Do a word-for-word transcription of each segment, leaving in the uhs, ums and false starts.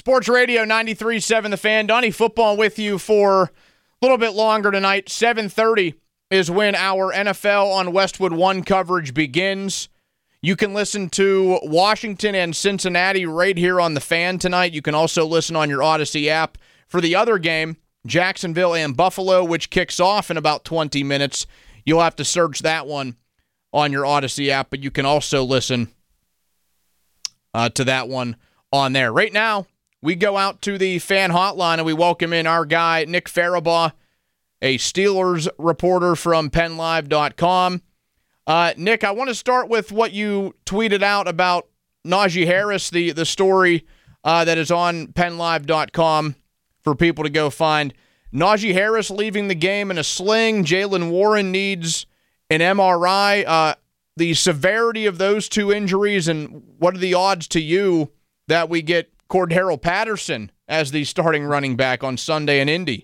Sports Radio ninety-three point seven The Fan. Donnie Football with you for a little bit longer tonight. seven thirty is when our N F L on Westwood One coverage begins. You can listen to Washington and Cincinnati right here on The Fan tonight. You can also listen on your Odyssey app for the other game, Jacksonville and Buffalo, which kicks off in about twenty minutes. You'll have to search that one on your Odyssey app, but you can also listen uh, to that one on there. Right now, we go out to the fan hotline and we welcome in our guy, Nick Farabaugh, a Steelers reporter from Penn Live dot com. Uh, Nick, I want to start with what you tweeted out about Najee Harris, the, the story uh, that is on Penn Live dot com for people to go find. Najee Harris leaving the game in a sling. Jaylen Warren needs an M R I. Uh, the severity of those two injuries, and what are the odds to you that we get Cordero Patterson as the starting running back on Sunday in Indy?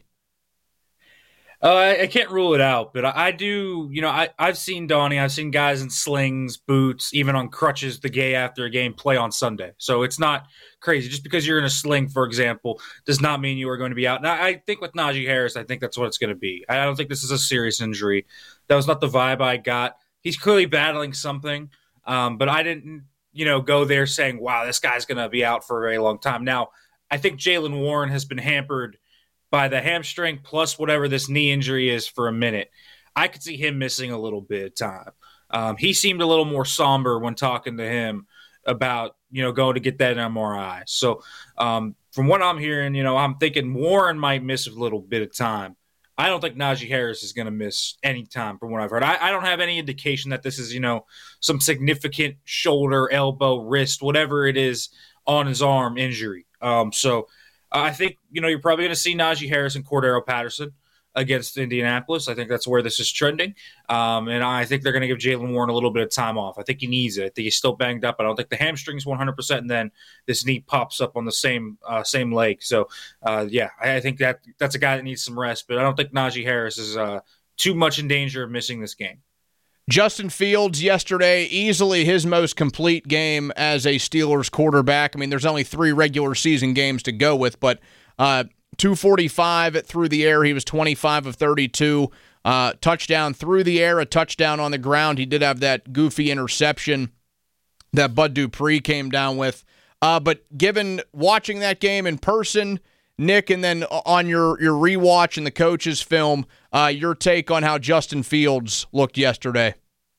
Uh, I, I can't rule it out, but I, I do, you know, I, I've seen Donnie, I've seen guys in slings, boots, even on crutches the day after a game play on Sunday. So it's not crazy. Just because you're in a sling, for example, does not mean you are going to be out. Now, I think with Najee Harris, I think that's what it's going to be. I don't think this is a serious injury. That was not the vibe I got. He's clearly battling something, um, but I didn't, you know, go there saying, wow, this guy's going to be out for a very long time. Now, I think Jaylen Warren has been hampered by the hamstring plus whatever this knee injury is for a minute. I could see him missing a little bit of time. Um, he seemed a little more somber when talking to him about, you know, going to get that M R I. So um, from what I'm hearing, you know, I'm thinking Warren might miss a little bit of time. I don't think Najee Harris is going to miss any time from what I've heard. I, I don't have any indication that this is, you know, some significant shoulder, elbow, wrist, whatever it is on his arm injury. Um, so uh, I think, you know, you're probably going to see Najee Harris and Cordero Patterson against Indianapolis. I think that's where this is trending. Um, and I think they're going to give Jaylen Warren a little bit of time off. I think he needs it. I think he's still banged up. I don't think the hamstring's one hundred percent, and then this knee pops up on the same uh, same leg. So, uh, yeah, I think that that's a guy that needs some rest. But I don't think Najee Harris is uh, too much in danger of missing this game. Justin Fields yesterday, easily his most complete game as a Steelers quarterback. I mean, there's only three regular season games to go with, but uh, two forty-five through the air. He was twenty-five of thirty-two. Uh, touchdown through the air, a touchdown on the ground. He did have that goofy interception that Bud Dupree came down with. Uh, but given watching that game in person, Nick, and then on your, your rewatch and the coach's film, uh, your take on how Justin Fields looked yesterday.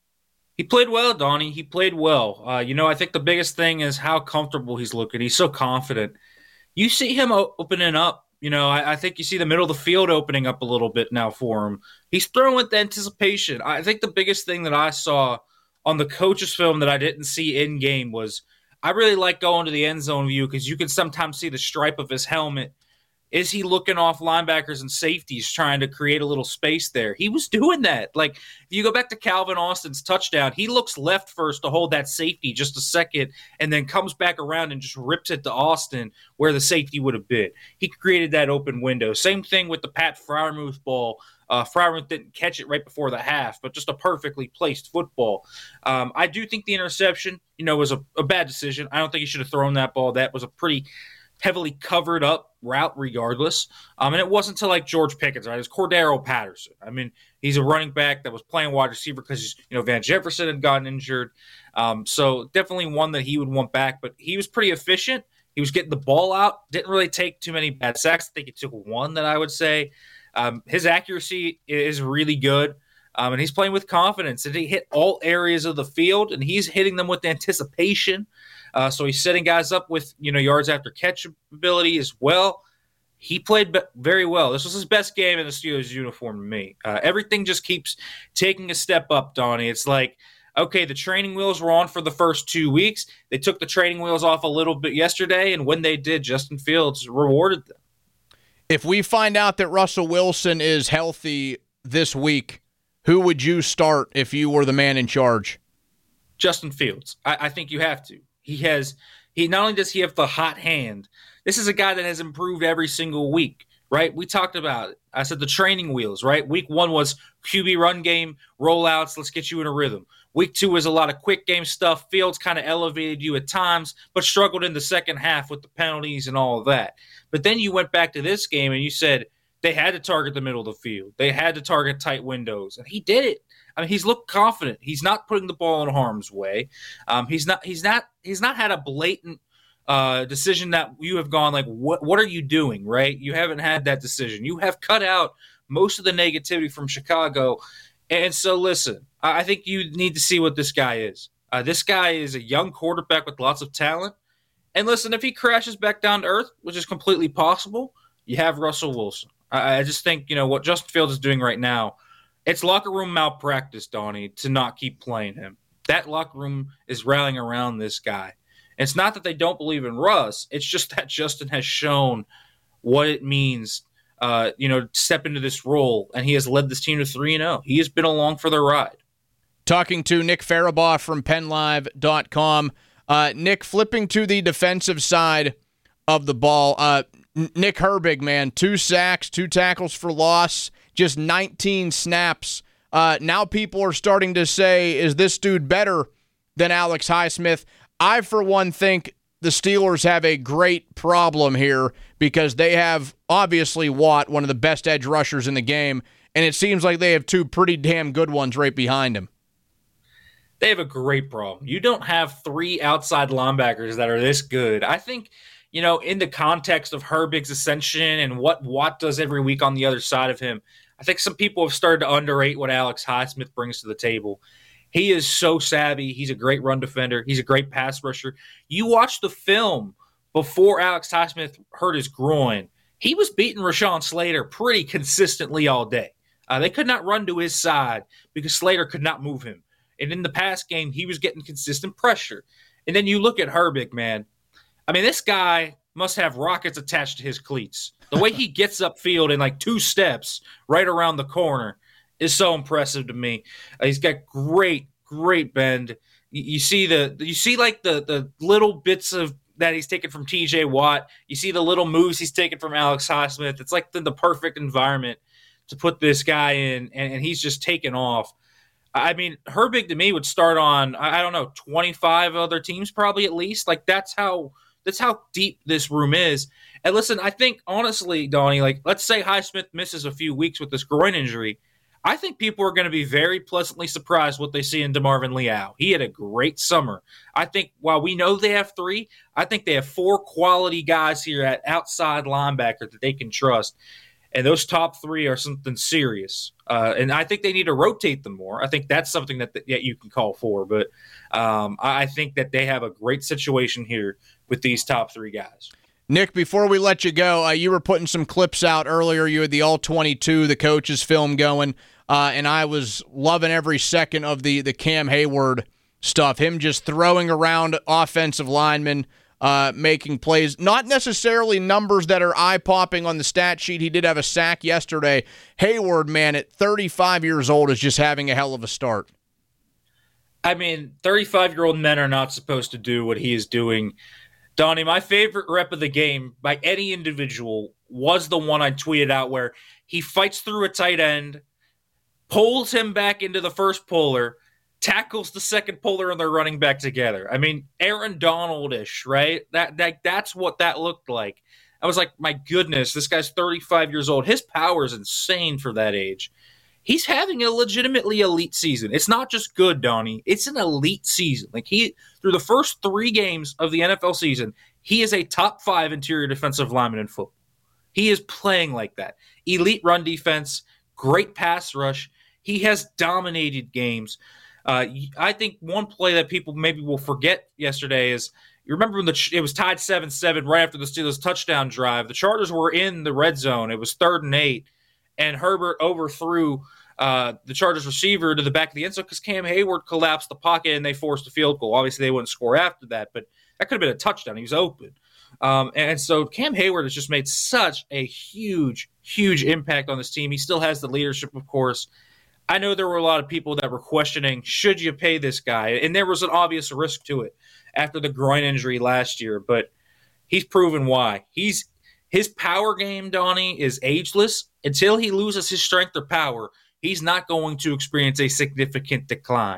He played well, Donnie. He played well. Uh, you know, I think the biggest thing is how comfortable he's looking. He's so confident. You see him opening up. You know, I, I think you see the middle of the field opening up a little bit now for him. He's throwing with anticipation. I think the biggest thing that I saw on the coach's film that I didn't see in game was I really like going to the end zone view because you can sometimes see the stripe of his helmet. Is he looking off linebackers and safeties trying to create a little space there? He was doing that. Like, if you go back to Calvin Austin's touchdown, he looks left first to hold that safety just a second and then comes back around and just rips it to Austin where the safety would have been. He created that open window. Same thing with the Pat Freiermuth ball. Uh, Freiermuth didn't catch it right before the half, but just a perfectly placed football. Um, I do think the interception, you know, was a, a bad decision. I don't think he should have thrown that ball. That was a pretty heavily covered up route regardless. Um, and it wasn't until like George Pickens, right? It was Cordero Patterson. I mean, he's a running back that was playing wide receiver because, you know, Van Jefferson had gotten injured. Um, so definitely one that he would want back, but he was pretty efficient. He was getting the ball out, didn't really take too many bad sacks. I think he took one that I would say. Um, his accuracy is really good. Um, and he's playing with confidence. And he hit all areas of the field, and he's hitting them with anticipation. Uh, so he's setting guys up with, you know, yards after catch ability as well. He played be- very well. This was his best game in the Steelers uniform to me. Uh, everything just keeps taking a step up, Donnie. It's like, okay, the training wheels were on for the first two weeks. They took the training wheels off a little bit yesterday, and when they did, Justin Fields rewarded them. If we find out that Russell Wilson is healthy this week, who would you start if you were the man in charge? Justin Fields. I, I think you have to. He has he not only does he have the hot hand, this is a guy that has improved every single week, right? We talked about it. I said the training wheels, right? Week one was Q B run game, rollouts, let's get you in a rhythm. Week two was a lot of quick game stuff. Fields kind of elevated you at times, but struggled in the second half with the penalties and all of that. But then you went back to this game and you said they had to target the middle of the field. They had to target tight windows, and he did it. I mean, he's looked confident. He's not putting the ball in harm's way. Um, he's not. He's not. He's not had a blatant uh, decision that you have gone like, what? What are you doing? Right? You haven't had that decision. You have cut out most of the negativity from Chicago. And so, listen, I think you need to see what this guy is. Uh, this guy is a young quarterback with lots of talent. And listen, if he crashes back down to earth, which is completely possible, you have Russell Wilson. I, I just think, you know, what Justin Fields is doing right now, it's locker room malpractice, Donnie, to not keep playing him. That locker room is rallying around this guy. And it's not that they don't believe in Russ. It's just that Justin has shown what it means Uh, you know, step into this role, and he has led this team to three and oh. He has been along for the ride. Talking to Nick Farabaugh from Penn Live dot com. Uh, Nick, flipping to the defensive side of the ball, uh, Nick Herbig, man, two sacks, two tackles for loss, just nineteen snaps. Uh, now people are starting to say, is this dude better than Alex Highsmith? I, for one, think the Steelers have a great problem here because they have, obviously, Watt, one of the best edge rushers in the game, and it seems like they have two pretty damn good ones right behind him. They have a great problem. You don't have three outside linebackers that are this good. I think, you know, in the context of Herbig's ascension and what Watt does every week on the other side of him, I think some people have started to underrate what Alex Highsmith brings to the table. He is so savvy. He's a great run defender. He's a great pass rusher. You watch the film before Alex Highsmith hurt his groin. He was beating Rashawn Slater pretty consistently all day. Uh, they could not run to his side because Slater could not move him. And in the past game, he was getting consistent pressure. And then you look at Herbig, man. I mean, this guy must have rockets attached to his cleats. The way he gets upfield in like two steps right around the corner is so impressive to me. Uh, he's got great, great bend. You, you see the, you see like the the little bits of that he's taken from T J Watt. You see the little moves he's taken from Alex Highsmith. It's like the, the perfect environment to put this guy in, and, and he's just taken off. I mean, Herbig to me would start on, I, I don't know, twenty-five other teams probably at least. Like that's how that's how deep this room is. And listen, I think honestly, Donnie, like let's say Highsmith misses a few weeks with this groin injury. I think people are going to be very pleasantly surprised what they see in DeMarvin Leal. He had a great summer. I think while we know they have three, I think they have four quality guys here at outside linebacker that they can trust. And those top three are something serious. Uh, and I think they need to rotate them more. I think that's something that, that you can call for. But um, I think that they have a great situation here with these top three guys. Nick, before we let you go, uh, you were putting some clips out earlier. You had the all twenty-two, the coaches film going, uh, and I was loving every second of the, the Cam Hayward stuff, him just throwing around offensive linemen, uh, making plays, not necessarily numbers that are eye-popping on the stat sheet. He did have a sack yesterday. Hayward, man, at thirty-five years old is just having a hell of a start. I mean, thirty-five-year-old men are not supposed to do what he is doing. Donnie, my favorite rep of the game by any individual was the one I tweeted out where he fights through a tight end, pulls him back into the first puller, tackles the second puller, and they're running back together. I mean, Aaron Donald-ish, right? That, that That's what that looked like. I was like, my goodness, this guy's thirty-five years old. His power is insane for that age. He's having a legitimately elite season. It's not just good, Donnie. It's an elite season. Like he, through the first three games of the N F L season, he is a top five interior defensive lineman in football. He is playing like that. Elite run defense, great pass rush. He has dominated games. Uh, I think one play that people maybe will forget yesterday is, you remember when the, it was tied seven seven right after the Steelers touchdown drive. The Chargers were in the red zone. It was third and eight. And Herbert overthrew uh, the Chargers receiver to the back of the end zone because Cam Hayward collapsed the pocket and they forced a field goal. Obviously, they wouldn't score after that, but that could have been a touchdown. He was open. Um, and so Cam Hayward has just made such a huge, huge impact on this team. He still has the leadership, of course. I know there were a lot of people that were questioning, should you pay this guy? And there was an obvious risk to it after the groin injury last year, but he's proven why. He's His power game, Donnie, is ageless. Until he loses his strength or power, he's not going to experience a significant decline.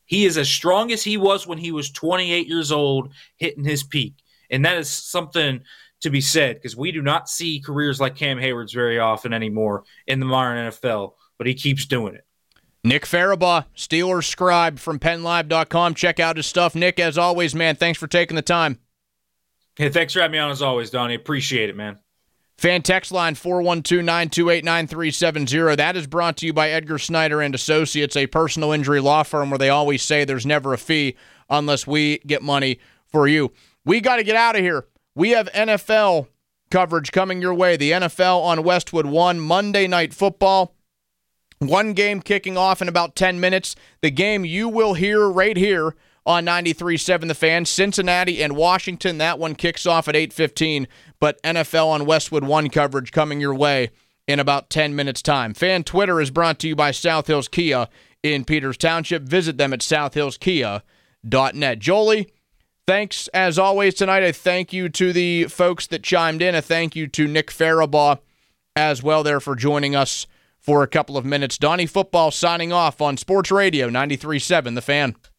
He is as strong as he was when he was twenty-eight years old, hitting his peak. And that is something to be said, because we do not see careers like Cam Hayward's very often anymore in the modern N F L, but he keeps doing it. Nick Farabaugh, Steelers scribe from Penn Live dot com. Check out his stuff. Nick, as always, man, thanks for taking the time. Hey, thanks for having me on as always, Donnie. Appreciate it, man. Fan text line four one two, nine two eight, nine three seven zero. That is brought to you by Edgar Snyder and Associates, a personal injury law firm where they always say there's never a fee unless we get money for you. We got to get out of here. We have N F L coverage coming your way. The N F L on Westwood One, Monday Night Football. One game kicking off in about ten minutes. The game you will hear right here on ninety-three point seven The Fan, Cincinnati and Washington. That one kicks off at eight fifteen, but N F L on Westwood One coverage coming your way in about ten minutes' time. Fan Twitter is brought to you by South Hills Kia in Peters Township. Visit them at south hills kia dot net. Jolie, thanks as always tonight. A thank you to the folks that chimed in. A thank you to Nick Farabaugh as well there for joining us for a couple of minutes. Donnie Football signing off on Sports Radio ninety-three point seven The Fan.